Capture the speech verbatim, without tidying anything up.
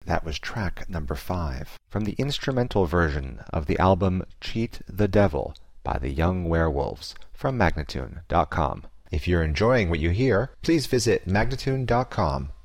That was track number five from the instrumental version of the album Cheat the Devil by the Young Werewolves from Magnatune dot com. If you're enjoying what you hear, please visit Magnatune dot com